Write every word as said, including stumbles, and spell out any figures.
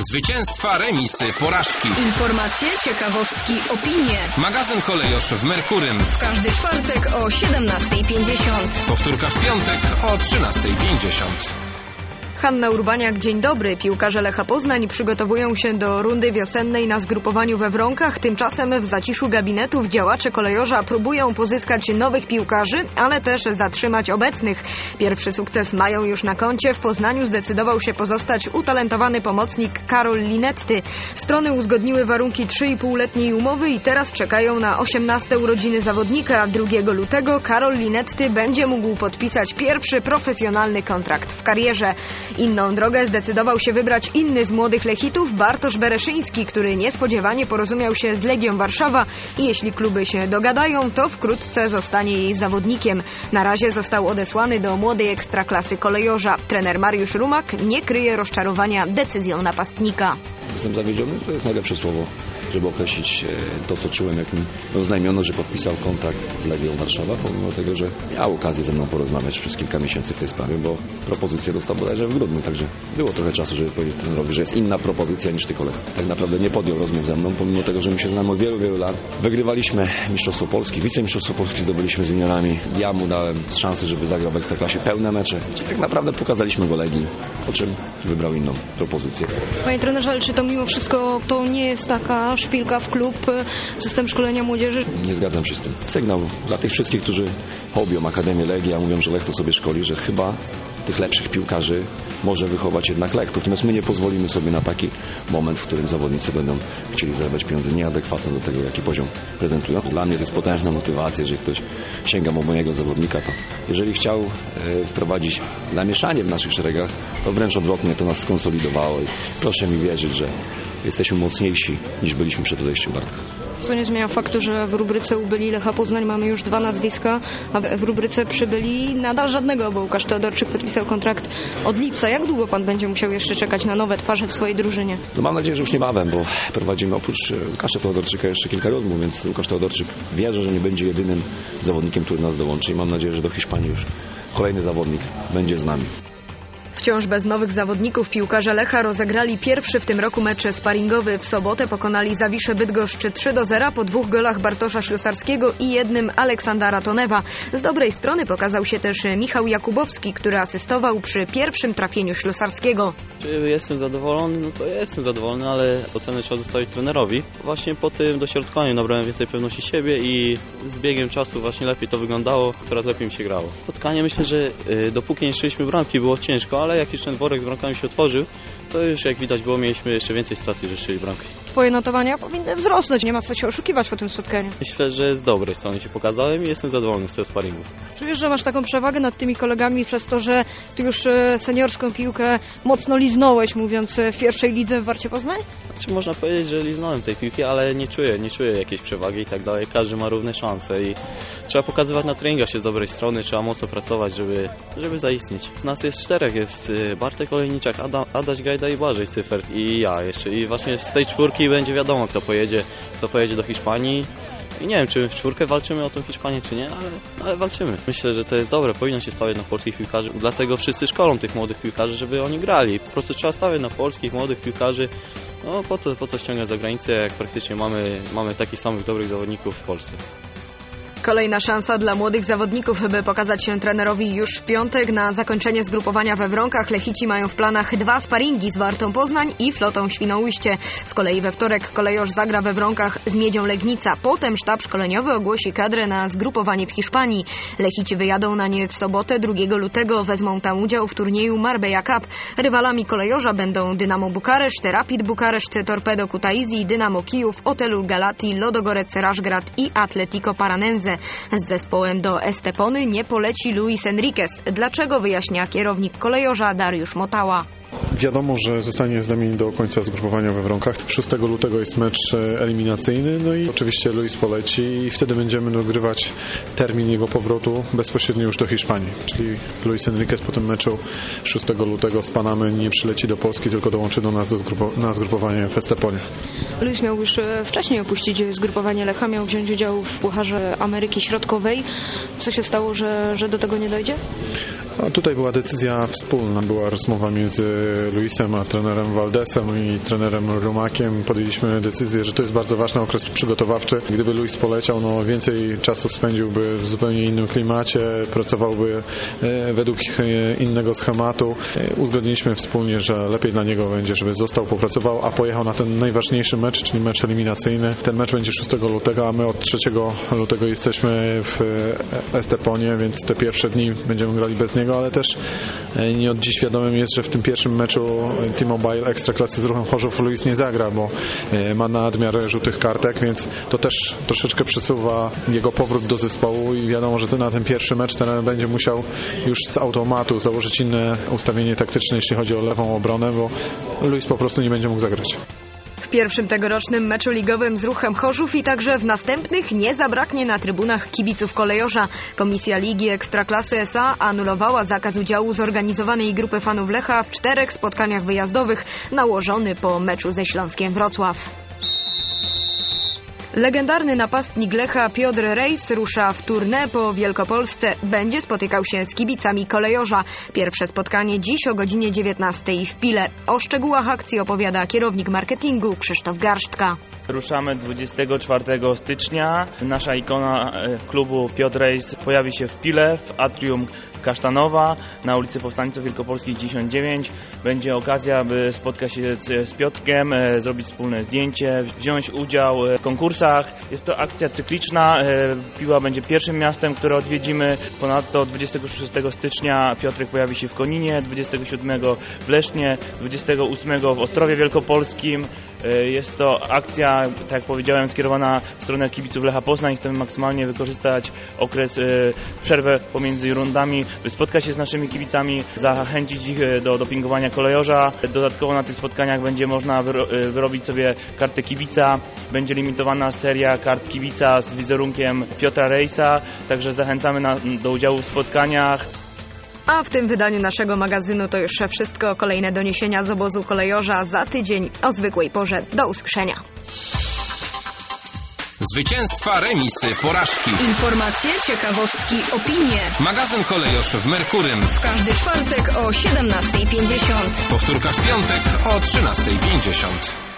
Zwycięstwa, remisy, porażki. Informacje, ciekawostki, opinie. Magazyn Kolejosz w Merkurym. W każdy czwartek o siedemnasta pięćdziesiąt. Powtórka w piątek o trzynasta pięćdziesiąt. Hanna Urbaniak, dzień dobry. Piłkarze Lecha Poznań przygotowują się do rundy wiosennej na zgrupowaniu we Wronkach. Tymczasem w zaciszu gabinetów działacze Kolejorza próbują pozyskać nowych piłkarzy, ale też zatrzymać obecnych. Pierwszy sukces mają już na koncie. W Poznaniu zdecydował się pozostać utalentowany pomocnik Karol Linetty. Strony uzgodniły warunki trzyipółletniej umowy i teraz czekają na osiemnaste urodziny zawodnika. drugiego lutego Karol Linetty będzie mógł podpisać pierwszy profesjonalny kontrakt w karierze. Inną drogę zdecydował się wybrać inny z młodych Lechitów, Bartosz Bereszyński, który niespodziewanie porozumiał się z Legią Warszawa i jeśli kluby się dogadają, to wkrótce zostanie jej zawodnikiem. Na razie został odesłany do młodej ekstraklasy Kolejorza. Trener Mariusz Rumak nie kryje rozczarowania decyzją napastnika. Jestem zawiedziony, to jest najlepsze słowo, żeby określić to, co czułem, jak mi oznajmiono, że podpisał kontrakt z Legią Warszawa, pomimo tego, że miał okazję ze mną porozmawiać przez kilka miesięcy w tej sprawie, bo propozycję dostał bodajże w grudniu, także było trochę czasu, żeby powiedzieć trenerowi, że jest inna propozycja niż tylko Lech. Tak naprawdę nie podjął rozmów ze mną, pomimo tego, że my się znamy od wielu, wielu lat. Wygrywaliśmy Mistrzostwo Polski, wicemistrzostwo Polski zdobyliśmy z juniorami. Ja mu dałem szansę, żeby zagrał w Ekstraklasie pełne mecze. Czyli tak naprawdę pokazaliśmy go Legii, po czym wybrał inną propozycję. Panie trenerze, ale czy to mimo wszystko to nie jest taka szpilka w klub, system szkolenia młodzieży? Nie zgadzam się z tym. Sygnał dla tych wszystkich, którzy hobią Akademię Legii, a mówią, że Lech to sobie szkoli, że chyba tych lepszych piłkarzy może wychować jednak Lech. Natomiast my nie pozwolimy sobie na taki moment, w którym zawodnicy będą chcieli zarabiać pieniądze nieadekwatne do tego, jaki poziom prezentują. Dla mnie to jest potężna motywacja, jeżeli ktoś sięga po mojego zawodnika, to jeżeli chciał e, wprowadzić zamieszanie w naszych szeregach, to wręcz odwrotnie to nas skonsolidowało i proszę mi wierzyć, że jesteśmy mocniejsi niż byliśmy przed odejściem Bartka. Co nie zmienia faktu, że w rubryce ubyli Lecha Poznań mamy już dwa nazwiska, a w rubryce przybyli nadal żadnego, bo Łukasz Teodorczyk podpisał kontrakt od lipca. Jak długo pan będzie musiał jeszcze czekać na nowe twarze w swojej drużynie? No mam nadzieję, że już niebawem, bo prowadzimy oprócz Łukasza Teodorczyka jeszcze kilka rozmów, więc Łukasz Teodorczyk wierzy, że nie będzie jedynym zawodnikiem, który nas dołączy i mam nadzieję, że do Hiszpanii już kolejny zawodnik będzie z nami. Wciąż bez nowych zawodników piłkarze Lecha rozegrali pierwszy w tym roku mecz sparingowy. W sobotę pokonali Zawiszę Bydgoszcz trzy do zera po dwóch golach Bartosza Ślusarskiego i jednym Aleksandra Tonewa. Z dobrej strony pokazał się też Michał Jakubowski, który asystował przy pierwszym trafieniu Ślusarskiego. Czy jestem zadowolony? No to jestem zadowolony, ale ocenę trzeba zostawić trenerowi. Właśnie po tym dośrodkowaniu nabrałem więcej pewności siebie i z biegiem czasu właśnie lepiej to wyglądało, coraz lepiej mi się grało. Spotkanie myślę, że y, dopóki nie strzeliśmy bramki, było ciężko, ale jak już ten worek z bramkami się otworzył, to już jak widać było, mieliśmy jeszcze więcej sytuacji, że strzeli bramki. Twoje notowania powinny wzrosnąć, nie ma co się oszukiwać po tym spotkaniu. Myślę, że z dobrej strony się pokazałem i jestem zadowolony z tego sparingu. Czujesz, że masz taką przewagę nad tymi kolegami przez to, że ty już seniorską piłkę mocno liznąłeś, mówiąc w pierwszej lidze w Warcie Poznań? Znaczy, można powiedzieć, że liznąłem tej piłki, ale nie czuję, nie czuję jakiejś przewagi i tak dalej. Każdy ma równe szanse i trzeba pokazywać na treningach się z dobrej strony, trzeba mocno pracować, żeby, żeby zaistnieć. Z nas jest czterech, jest Bartek Olejniczak, Ada, Adaś Gajda i Błażej Cyfert i ja jeszcze. I właśnie z tej czwórki będzie wiadomo, kto pojedzie, kto pojedzie do Hiszpanii. I nie wiem, czy w czwórkę walczymy o tą Hiszpanię, czy nie, ale, ale walczymy. Myślę, że to jest dobre, powinno się stawiać na polskich piłkarzy, dlatego wszyscy szkolą tych młodych piłkarzy, żeby oni grali. Po prostu trzeba stawiać na polskich, młodych piłkarzy. No po co, po co ściągać za granicę, jak praktycznie mamy, mamy takich samych dobrych zawodników w Polsce. Kolejna szansa dla młodych zawodników, by pokazać się trenerowi już w piątek. Na zakończenie zgrupowania we Wronkach Lechici mają w planach dwa sparingi z Wartą Poznań i Flotą Świnoujście. Z kolei we wtorek Kolejorz zagra we Wronkach z Miedzią Legnica. Potem sztab szkoleniowy ogłosi kadrę na zgrupowanie w Hiszpanii. Lechici wyjadą na nie w sobotę drugiego lutego. Wezmą tam udział w turnieju Marbella Cup. Rywalami Kolejorza będą Dynamo Bukareszt, Rapid Bukareszt, Torpedo Kutaisi, Dynamo Kijów, Otelul Galati, Lodogorec Rashgrad i Atletico Paranense. Z zespołem do Estepony nie poleci Luis Enriquez. Dlaczego, wyjaśnia kierownik Kolejorza Dariusz Motała. Wiadomo, że zostanie z nami do końca zgrupowania we Wronkach. szóstego lutego jest mecz eliminacyjny, no i oczywiście Luis poleci i wtedy będziemy dogrywać termin jego powrotu bezpośrednio już do Hiszpanii. Czyli Luis Enriquez po tym meczu szóstego lutego z Panamy nie przyleci do Polski, tylko dołączy do nas do zgrupo- na zgrupowanie w Esteponie. Luis miał już wcześniej opuścić zgrupowanie Lecha, miał wziąć udział w Pucharze Ameryki Środkowej. Co się stało, że, że do tego nie dojdzie? A tutaj była decyzja wspólna, była rozmowa między Luisem, a trenerem Valdesem i trenerem Rumakiem podjęliśmy decyzję, że to jest bardzo ważny okres przygotowawczy. Gdyby Luis poleciał, no więcej czasu spędziłby w zupełnie innym klimacie, pracowałby według innego schematu. Uzgodniliśmy wspólnie, że lepiej dla niego będzie, żeby został, popracował, a pojechał na ten najważniejszy mecz, czyli mecz eliminacyjny. Ten mecz będzie szóstego lutego, a my od trzeciego lutego jesteśmy w Esteponie, więc te pierwsze dni będziemy grali bez niego, ale też nie od dziś wiadomym jest, że w tym pierwszym meczu T-Mobile Ekstraklasy z Ruchem Chorzów Luis nie zagra, bo ma nadmiar żółtych kartek, więc to też troszeczkę przesuwa jego powrót do zespołu i wiadomo, że to na ten pierwszy mecz trener będzie musiał już z automatu założyć inne ustawienie taktyczne, jeśli chodzi o lewą obronę, bo Luis po prostu nie będzie mógł zagrać. W pierwszym tegorocznym meczu ligowym z Ruchem Chorzów i także w następnych nie zabraknie na trybunach kibiców kolejorza. Komisja Ligi Ekstraklasy S A anulowała zakaz udziału zorganizowanej grupy fanów Lecha w czterech spotkaniach wyjazdowych nałożony po meczu ze Śląskiem Wrocław. Legendarny napastnik Lecha Piotr Rejs rusza w tournée po Wielkopolsce. Będzie spotykał się z kibicami kolejorza. Pierwsze spotkanie dziś o godzinie dziewiętnastej w Pile. O szczegółach akcji opowiada kierownik marketingu Krzysztof Garstka. Ruszamy dwudziestego czwartego stycznia. Nasza ikona klubu Piotr Rejs pojawi się w Pile, w atrium Kasztanowa na ulicy Powstańców Wielkopolskich dziewięćdziesiąt dziewięć. Będzie okazja, by spotkać się z, z Piotrkiem, e, zrobić wspólne zdjęcie, wziąć udział w konkursach. Jest to akcja cykliczna. E, Piła będzie pierwszym miastem, które odwiedzimy. Ponadto dwudziestego szóstego stycznia Piotrek pojawi się w Koninie, dwudziestego siódmego w Lesznie, dwudziestego ósmego w Ostrowie Wielkopolskim. E, jest to akcja, tak jak powiedziałem, skierowana w stronę kibiców Lecha Poznań. Chcemy maksymalnie wykorzystać okres, e, przerwę pomiędzy rundami, by spotkać się z naszymi kibicami, zachęcić ich do dopingowania kolejorza. Dodatkowo na tych spotkaniach będzie można wyro- wyrobić sobie kartę kibica. Będzie limitowana seria kart kibica z wizerunkiem Piotra Rejsa, także zachęcamy na, do udziału w spotkaniach. A w tym wydaniu naszego magazynu to już wszystko. Kolejne doniesienia z obozu kolejorza za tydzień o zwykłej porze. Do usłyszenia. Zwycięstwa, remisy, porażki. Informacje, ciekawostki, opinie. Magazyn Kolejorz w Merkurym. W każdy czwartek o siedemnastej pięćdziesiąt. Powtórka w piątek o trzynastej pięćdziesiąt.